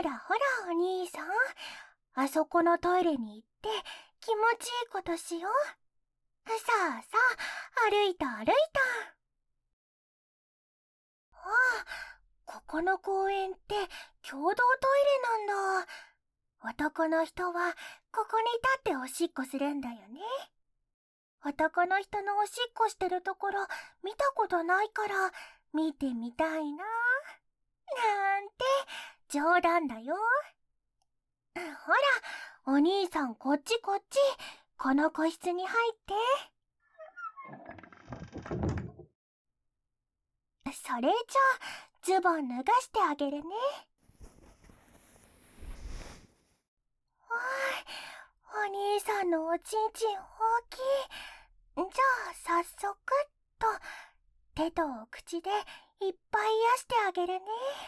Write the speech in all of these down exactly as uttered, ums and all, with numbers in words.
らほらお兄さん、あそこのトイレに行って気持ちいいことしよう。さあさあ、歩いた歩いた。ああ、ここの公園って共同トイレなんだ。男の人はここに立っておしっこするんだよね。男の人のおしっこしてるところ見たことないから見てみたいな。なんて冗談だよ。ほら、お兄さんこっちこっち。この個室に入って。それじゃあズボン脱がしてあげるね。わーい、お兄さんのおちんちん大きい。じゃあ早速っと手と口でいっぱい癒してあげるね。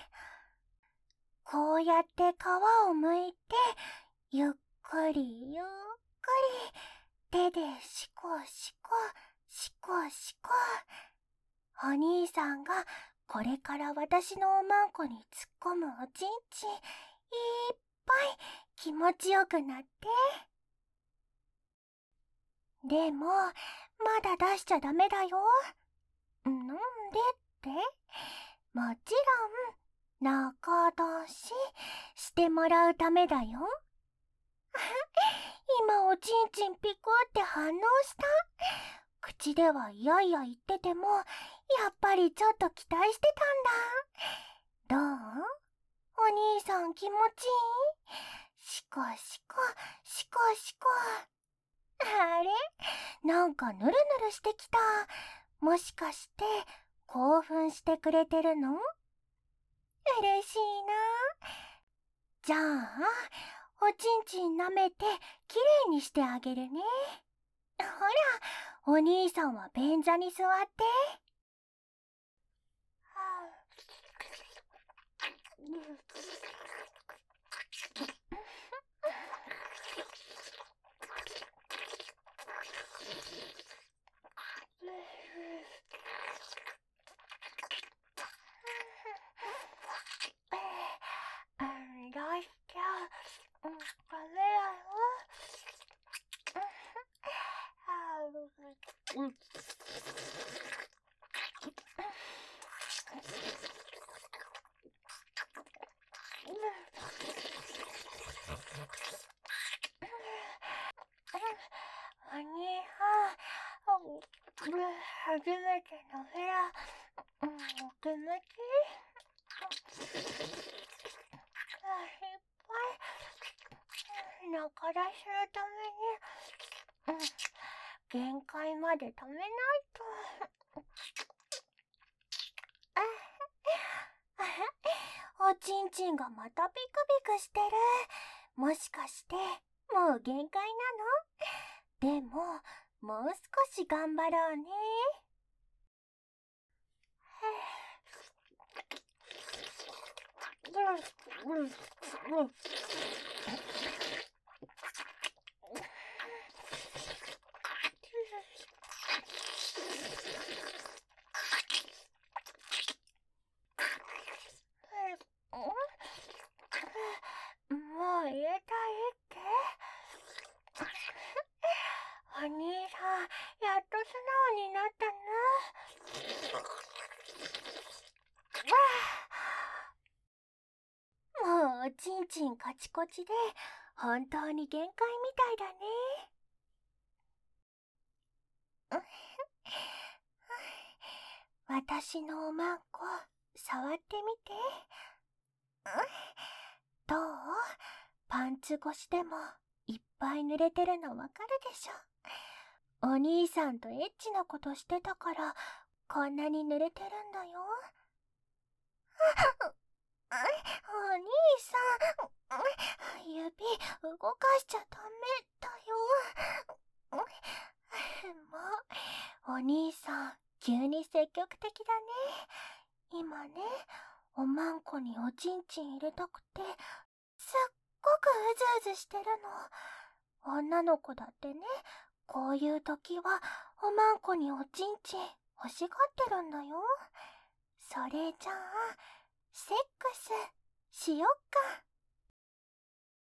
こうやって皮をむいてゆっくりゆっくり手でシコシコシコシコ。お兄さんがこれから私のおまんこに突っ込むおちんちんいっぱい気持ちよくなって。でもまだ出しちゃダメだよ。なんでって？もちろん仲出ししてもらうためだよ。今おちんちんピクって反応した。口ではいやいや言っててもやっぱりちょっと期待してたんだ。どう？お兄さん気持ちいい？シコシコシコシコ。あれ？なんかヌルヌルしてきた。もしかして興奮してくれてるの？嬉しいな。じゃあおちんちん舐めてきれいにしてあげるね。ほら、お兄さんは便座に座って。どうしちゃう？ダメだよ。お兄さん、初めてのフラ、お気持ちいい？いっぱい中出しのために、限界まで止めないと。おちんちんがまたビクビクしてる。もしかしてもう限界なの？でももう少し頑張ろうね。もう入れたいって？お兄さん、やっと素直になったな。もうおちんちんカチコチで本当に限界みたいだね。私のおまんこ触ってみて。どう？パンツ越しでもいっぱい濡れてるのわかるでしょ。お兄さんとエッチなことしてたからこんなに濡れてるんだよ。お兄さん、指動かしちゃダメだよ。もうお兄さん急に積極的だね。今ね、おまんこにおちんちん入れたくてすっごくうずうずしてるの。女の子だってね、こういう時はおまんこにおちんちん欲しがってるんだよ。それじゃあセックスしよっか。